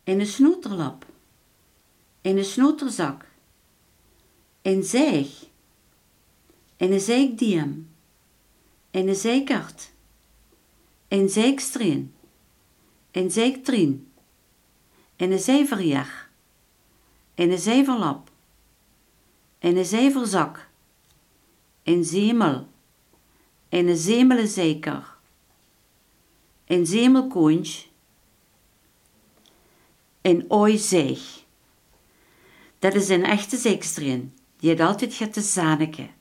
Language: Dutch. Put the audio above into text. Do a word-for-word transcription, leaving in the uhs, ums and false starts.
in een snoeterlap, in een snoeterzak, in zeeg, in een zeikdiem, in een zeikert, in zeikstrien, in zeiktrien, in een zeverjag, in een zeverlap, in een zeverzak, in zemel, in een zemelenzeker, in zemelkoontje, in ooizeeg. Dat is een echte zeekstrien, die het altijd gaat te zaneke.